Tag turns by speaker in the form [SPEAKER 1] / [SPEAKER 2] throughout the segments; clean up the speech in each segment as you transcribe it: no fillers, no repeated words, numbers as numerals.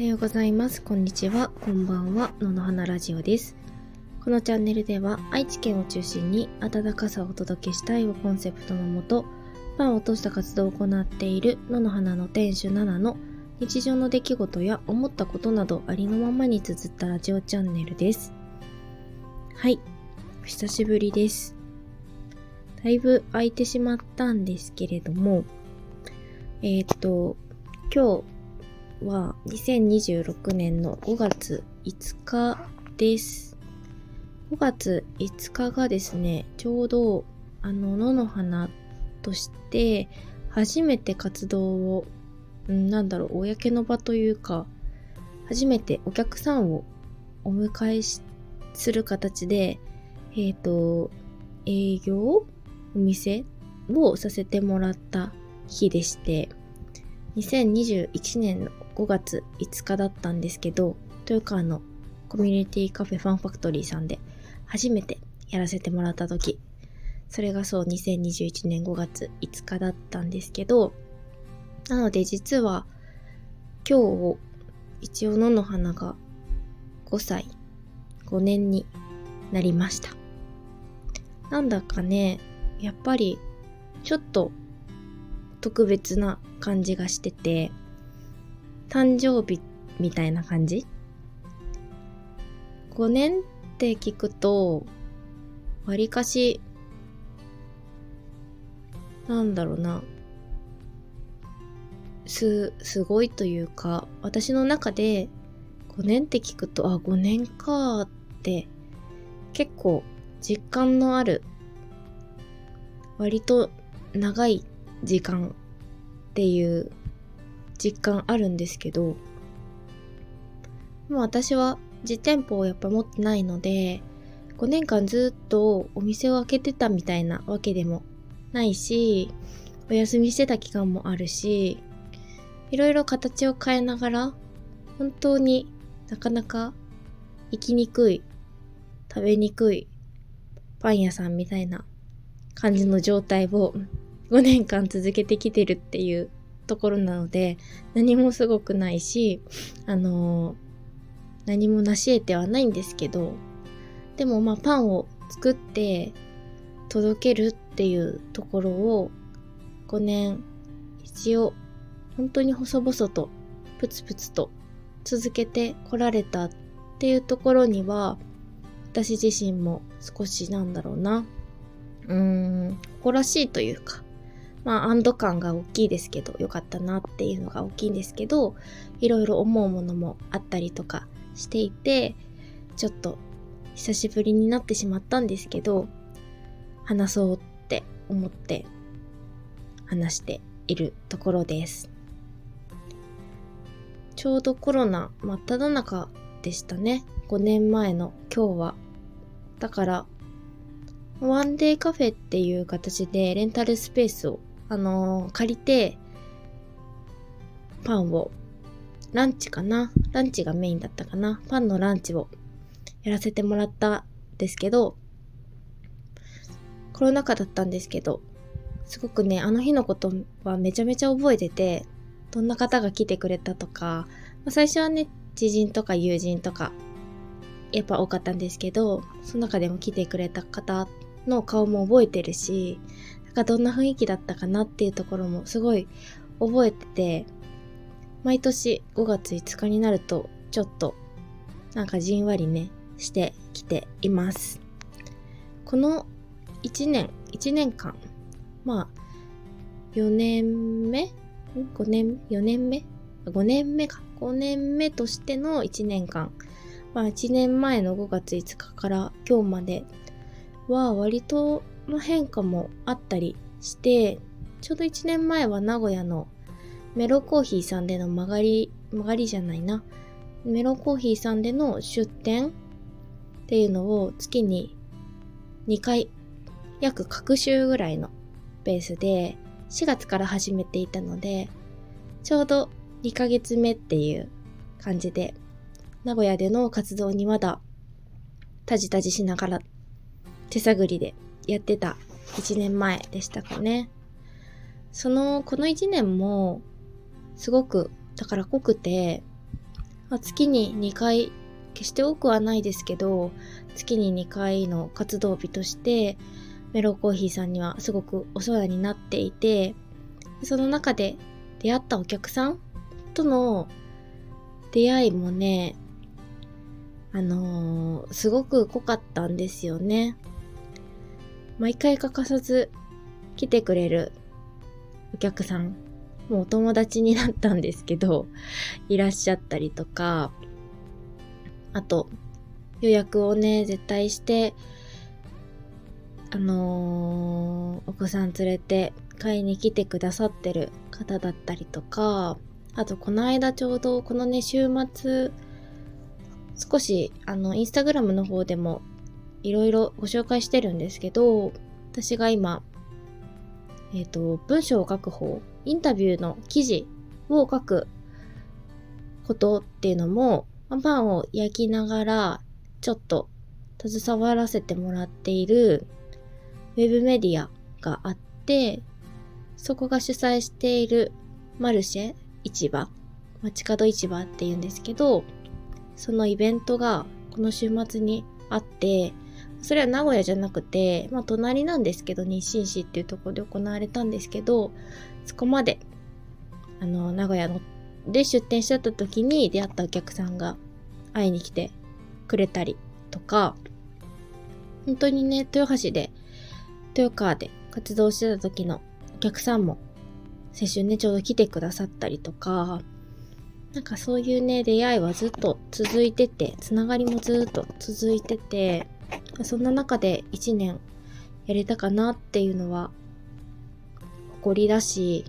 [SPEAKER 1] おはようございます。こんにちは。こんばんは。野の花ラジオです。このチャンネルでは愛知県を中心に温かさをお届けしたいをコンセプトのもと、パンを通した活動を行っている野の花の店主ナナの日常の出来事や思ったことなどありのままに綴ったラジオチャンネルです。はい。お久しぶりです。だいぶ空いてしまったんですけれども、今日は2026年の5月5日です。5月5日がですね、ちょうど野の花として初めて活動を、公の場というか、初めてお客さんをお迎えする形で、営業お店をさせてもらった日でして、2021年の5月5日だったんですけど、豊川のコミュニティカフェファンファクトリーさんで初めてやらせてもらった時、それがそう2021年5月5日だったんですけど、なので実は今日一応野の花が5年になりました。なんだかね、やっぱりちょっと特別な感じがしてて、誕生日みたいな感じ。5年って聞くと、わりかし、すごいというか、私の中で5年って聞くと、5年かーって結構実感のある、割と長い時間っていう実感あるんですけど、もう私は実店舗をやっぱ持ってないので、5年間ずっとお店を開けてたみたいなわけでもないし、お休みしてた期間もあるし、いろいろ形を変えながら、本当になかなか行きにくい、食べにくいパン屋さんみたいな感じの状態を5年間続けてきてるっていうところなので、何もすごくないし、何も成し得てはないんですけど、でもパンを作って届けるっていうところを5年一応本当に細々とプツプツと続けてこられたっていうところには、私自身も少し誇らしいというか、安堵感が大きいですけど、良かったなっていうのが大きいんですけど、いろいろ思うものもあったりとかしていて、ちょっと久しぶりになってしまったんですけど、話そうって思って話しているところです。ちょうどコロナ真っ只中でしたね。5年前の今日は。だから、ワンデーカフェっていう形でレンタルスペースを借りて、パンを、ランチがメインだったかな。パンのランチをやらせてもらったんですけど、コロナ禍だったんですけど、すごくね、あの日のことはめちゃめちゃ覚えてて、どんな方が来てくれたとか、最初はね、知人とか友人とか、やっぱ多かったんですけど、その中でも来てくれた方の顔も覚えてるし、どんな雰囲気だったかなっていうところもすごい覚えてて、毎年5月5日になるとちょっとじんわりねしてきています。この1年間、4年目としての1年間、1年前の5月5日から今日までは割との変化もあったりして、ちょうど1年前は名古屋のメロコーヒーさんでのメロコーヒーさんでの出店っていうのを月に2回、約各週ぐらいのペースで4月から始めていたので、ちょうど2ヶ月目っていう感じで、名古屋での活動にまだタジタジしながら手探りでやってた1年前でしたかね。この1年もすごくだから濃くて、 月に2回、決して多くはないですけど、月に2回の活動日として、メローコーヒーさんにはすごくお世話になっていて、その中で出会ったお客さんとの出会いもね、すごく濃かったんですよね。毎回欠かさず来てくれるお客さん、もうお友達になったんですけど、いらっしゃったりとか、あと予約をね、絶対して、お子さん連れて買いに来てくださってる方だったりとか、あとこの間ちょうどこのね、週末、少しインスタグラムの方でもいろいろご紹介してるんですけど、私が今、文章を書く方、インタビューの記事を書くことっていうのも、パンを焼きながらちょっと携わらせてもらっているウェブメディアがあって、そこが主催しているマルシェ市場、街角市場っていうんですけど、そのイベントがこの週末にあって、それは名古屋じゃなくて、隣なんですけど、日清市っていうところで行われたんですけど、そこまで名古屋で出店しちゃった時に出会ったお客さんが会いに来てくれたりとか、本当にね、豊川で活動してた時のお客さんも先週ね、ちょうど来てくださったりとか、なんかそういうね、出会いはずっと続いてて、つながりもずっと続いてて、そんな中で1年やれたかなっていうのは誇りだし、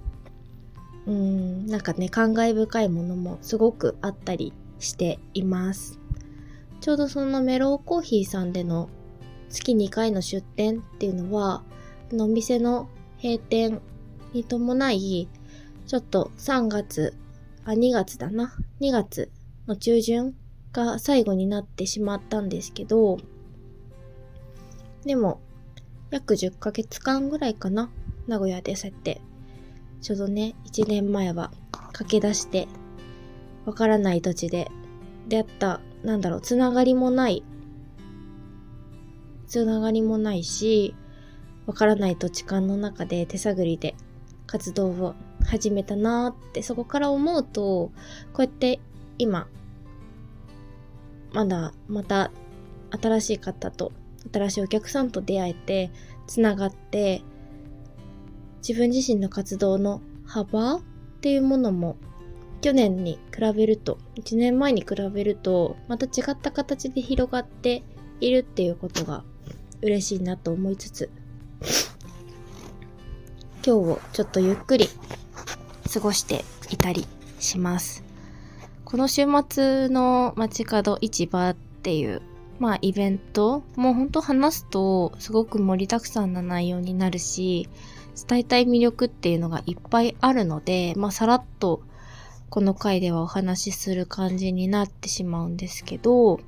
[SPEAKER 1] なんかね、感慨深いものもすごくあったりしています。ちょうどそのメローコーヒーさんでの月2回の出店っていうのは、お店の閉店に伴い、ちょっと2月の中旬が最後になってしまったんですけど、でも約10ヶ月間ぐらいかな、名古屋でそうやってちょうどね、1年前は駆け出してわからない土地で出会った、つながりもないし、わからない土地間の中で手探りで活動を始めたなーって、そこから思うと、こうやって今また新しい方と新しいお客さんと出会えて、つながって、自分自身の活動の幅っていうものも去年に比べると、1年前に比べるとまた違った形で広がっているっていうことが嬉しいなと思いつつ、今日をちょっとゆっくり過ごしていたりします。この週末の街角市場っていうイベントもう本当話すとすごく盛りだくさんな内容になるし、伝えたい魅力っていうのがいっぱいあるので、さらっとこの回ではお話しする感じになってしまうんですけど、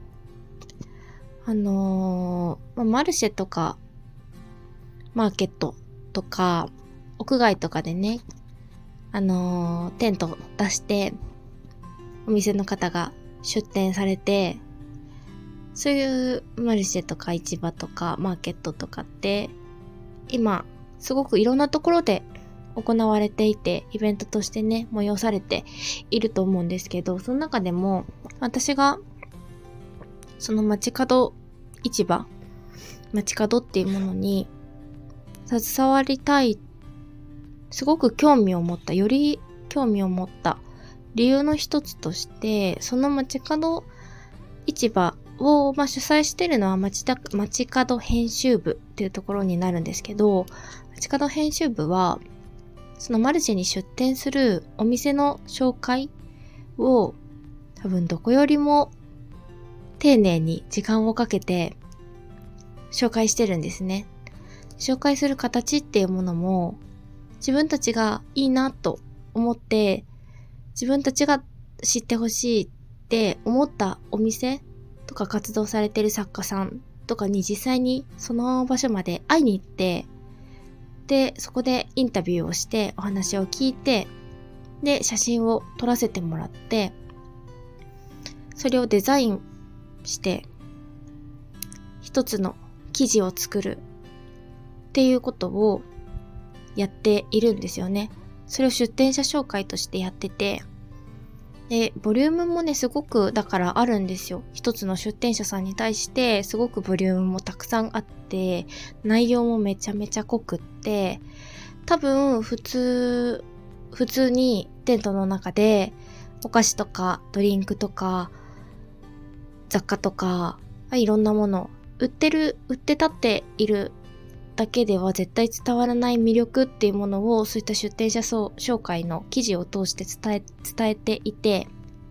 [SPEAKER 1] マルシェとかマーケットとか屋外とかでね、テント出してお店の方が出店されて、そういうマルシェとか市場とかマーケットとかって今すごくいろんなところで行われていて、イベントとしてね、催されていると思うんですけど、その中でも私がその街角市場、街角っていうものに携わりたい、すごくより興味を持った理由の一つとして、その街角市場を、主催しているのは街角編集部っていうところになるんですけど、街角編集部はそのマルシェに出店するお店の紹介を多分どこよりも丁寧に時間をかけて紹介してるんですね。紹介する形っていうものも自分たちがいいなと思って、自分たちが知ってほしいって思ったお店とか活動されている作家さんとかに実際にその場所まで会いに行って、でそこでインタビューをしてお話を聞いて、で写真を撮らせてもらって、 それをデザインして一つの記事を作るっていうことをやっているんですよね。それを出展者紹介としてやってて、でボリュームもねすごくだからあるんですよ。一つの出展者さんに対してすごくボリュームもたくさんあって、内容もめちゃめちゃ濃くって、多分普通にテントの中でお菓子とかドリンクとか雑貨とかいろんなもの売って立っているだけでは絶対伝わらない魅力っていうものを、そういった出展者紹介の記事を通して伝えていて、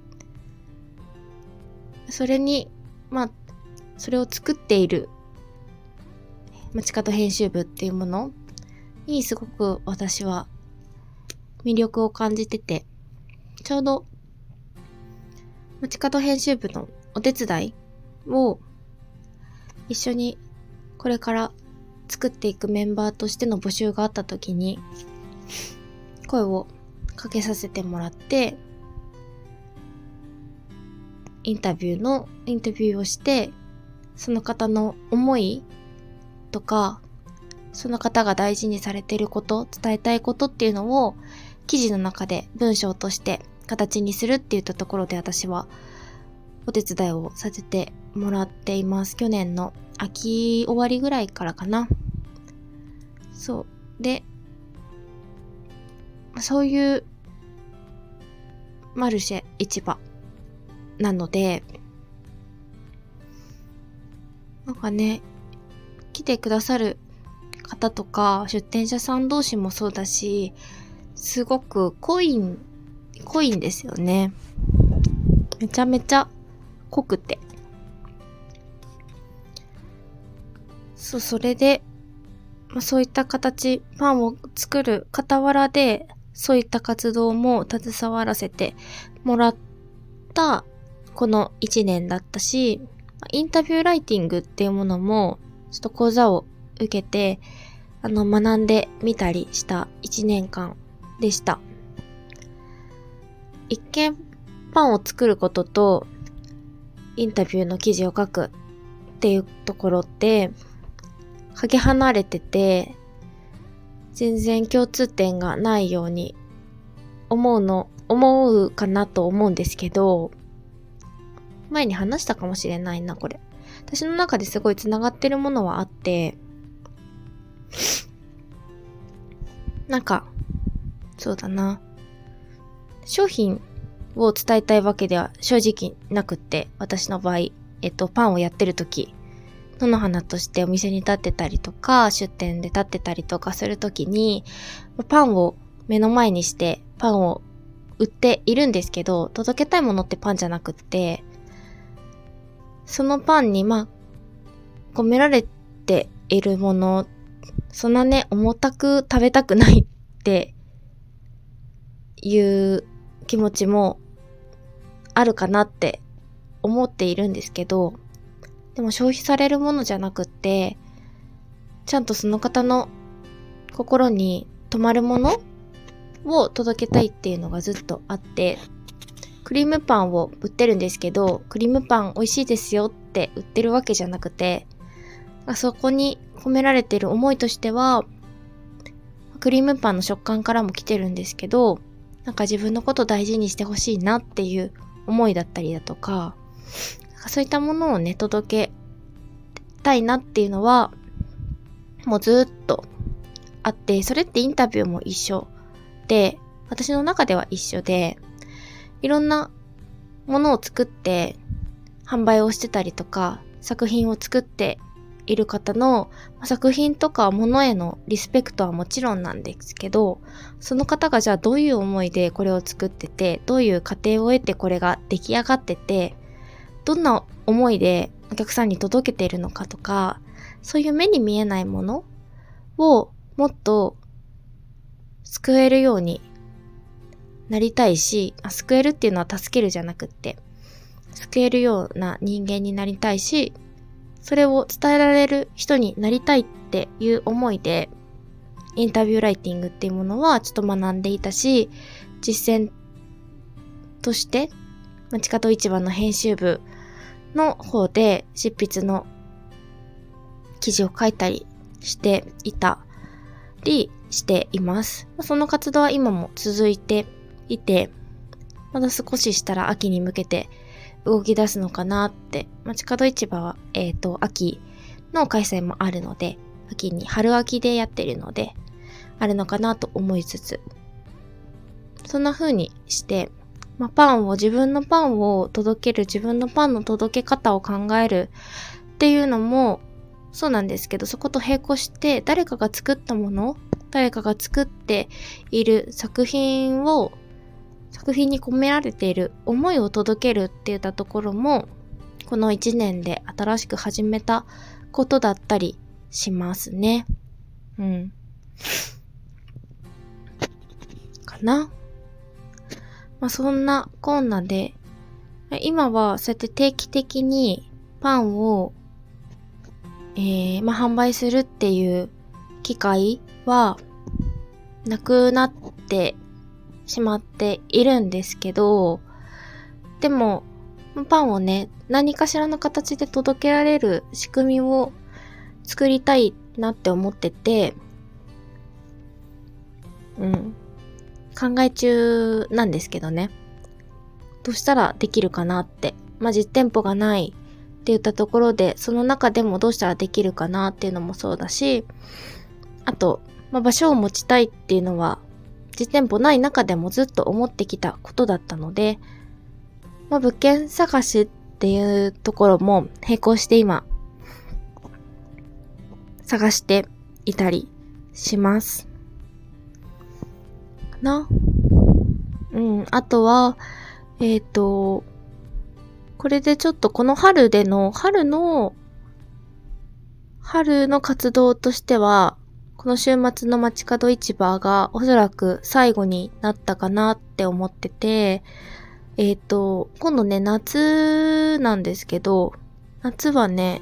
[SPEAKER 1] それにそれを作っている街角編集部っていうものにすごく私は魅力を感じてて、ちょうど街角編集部のお手伝いを一緒にこれから作っていくメンバーとしての募集があった時に声をかけさせてもらって、インタビューをして、その方の思いとかその方が大事にされていること、伝えたいことっていうのを記事の中で文章として形にするっていったところで私はお手伝いをさせてもらっています。去年の秋終わりぐらいからかな。そうで、そういうマルシェ市場なので、なんかね、来てくださる方とか出店者さん同士もそうだし、すごく濃いんですよね。めちゃめちゃ濃くて、それで、そういった形、パンを作る傍らでそういった活動も携わらせてもらったこの1年だったし、インタビューライティングっていうものもちょっと講座を受けて学んでみたりした1年間でした。一見パンを作ることとインタビューの記事を書くっていうところってかけ離れてて、全然共通点がないように思うかなと思うんですけど、前に話したかもしれないな、これ。私の中ですごいつながってるものはあって、なんかそうだな、商品を伝えたいわけでは正直なくって、私の場合パンをやってる時、野の花としてお店に立ってたりとか出店で立ってたりとかするときに、パンを目の前にしてパンを売っているんですけど、届けたいものってパンじゃなくって、そのパンに込められているもの、そんなね重たく食べたくないっていう気持ちもあるかなって思っているんですけど、でも消費されるものじゃなくって、ちゃんとその方の心に留まるものを届けたいっていうのがずっとあって、クリームパンを売ってるんですけど、クリームパン美味しいですよって売ってるわけじゃなくて、そこに込められている思いとしては、クリームパンの食感からも来てるんですけど、なんか自分のこと大事にしてほしいなっていう思いだったりだとか、そういったものをね届けたいなっていうのはもうずっとあって、それってインタビューも一緒で、私の中では一緒で、いろんなものを作って販売をしてたりとか作品を作っている方の作品とかものへのリスペクトはもちろんなんですけど、その方がじゃあどういう思いでこれを作ってて、どういう過程を経てこれが出来上がってて、どんな思いでお客さんに届けているのかとか、そういう目に見えないものをもっと救えるようになりたいし、救えるっていうのは助けるじゃなくって、救えるような人間になりたいし、それを伝えられる人になりたいっていう思いで、インタビューライティングっていうものはちょっと学んでいたし、実践として街角市場の編集部の方で執筆の記事を書いたりしていたりしています。その活動は今も続いていて、まだ少ししたら秋に向けて動き出すのかなって。街角市場は、秋の開催もあるので、春秋でやってるので、あるのかなと思いつつ、そんな風にして、自分のパンを届ける、自分のパンの届け方を考えるっていうのもそうなんですけど、そこと並行して誰かが作ったもの、誰かが作っている作品に込められている思いを届けるっていったところも、この1年で新しく始めたことだったりしますね。かな。そんなこんなで、今はそうやって定期的にパンを、販売するっていう機会はなくなってしまっているんですけど、でもパンをね、何かしらの形で届けられる仕組みを作りたいなって思ってて、考え中なんですけどね。どうしたらできるかなって。実店舗がないって言ったところで、その中でもどうしたらできるかなっていうのもそうだし、あと、場所を持ちたいっていうのは、実店舗ない中でもずっと思ってきたことだったので、物件探しっていうところも並行して今、探していたりします。あとは、これでちょっとこの春の活動としては、この週末の街角市場がおそらく最後になったかなって思ってて、今度ね、夏なんですけど、夏はね、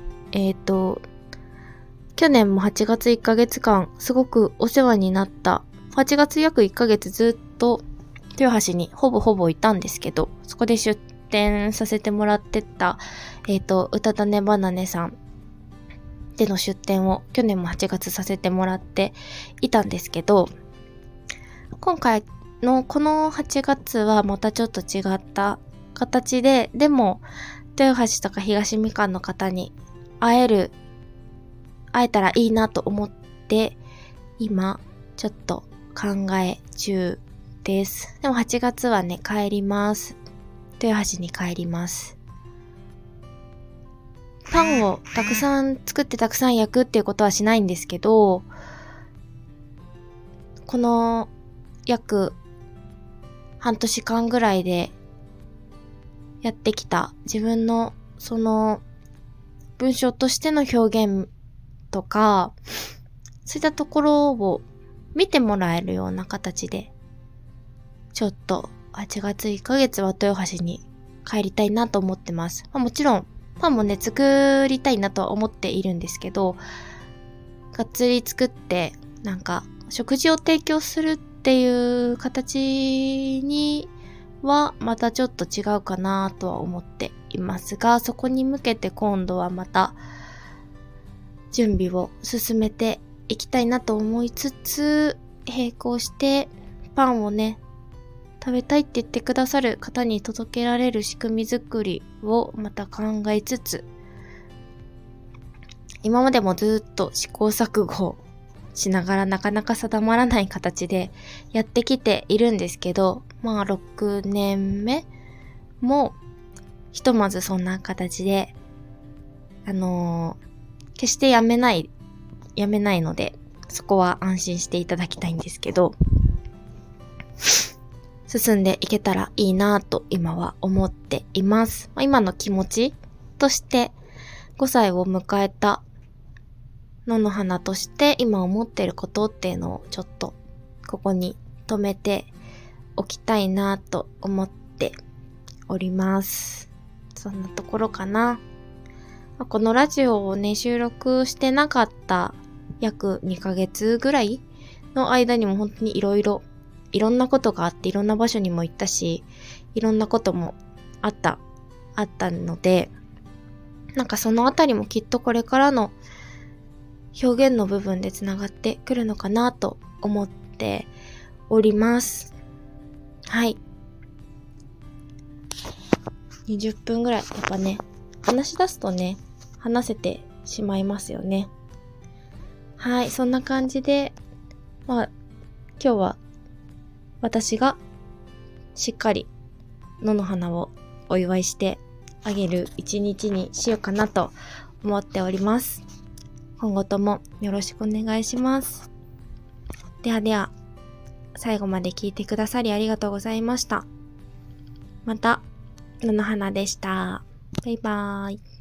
[SPEAKER 1] 去年も8月1ヶ月間すごくお世話になった、8月約1ヶ月ずっと豊橋にほぼいたんですけど、そこで出店させてもらってた、うたたねばなねさんでの出店を去年も8月させてもらっていたんですけど、今回のこの8月はまたちょっと違った形で、でも豊橋とか東みかんの方に会えたらいいなと思って今ちょっと考え中です。でも8月はね、帰ります。豊橋に帰ります。パンをたくさん作ってたくさん焼くっていうことはしないんですけど、この約半年間ぐらいでやってきた自分のその文章としての表現とか、そういったところを見てもらえるような形で、ちょっと8月1ヶ月は豊橋に帰りたいなと思ってます。もちろんパンもね、作りたいなとは思っているんですけど、がっつり作ってなんか食事を提供するっていう形にはまたちょっと違うかなとは思っていますが、そこに向けて今度はまた準備を進めていきたいなと思いつつ、並行してパンをね、食べたいって言ってくださる方に届けられる仕組み作りをまた考えつつ、今までもずっと試行錯誤しながらなかなか定まらない形でやってきているんですけど、6年目もひとまずそんな形で決してやめないので、そこは安心していただきたいんですけど、進んでいけたらいいなと今は思っています。今の気持ちとして5歳を迎えた野の花として今思っていることっていうのをちょっとここに留めておきたいなと思っております。そんなところかな。このラジオをね、収録してなかった約2ヶ月ぐらいの間にも本当にいろんなことがあって、いろんな場所にも行ったし、いろんなこともあったので、なんかそのあたりもきっとこれからの表現の部分でつながってくるのかなと思っております。はい。20分ぐらい、やっぱね、話し出すとね、話せてしまいますよね。はい、そんな感じで、今日は私がしっかり野の花をお祝いしてあげる一日にしようかなと思っております。今後ともよろしくお願いします。では、最後まで聞いてくださりありがとうございました。また、野の花でした。バイバーイ。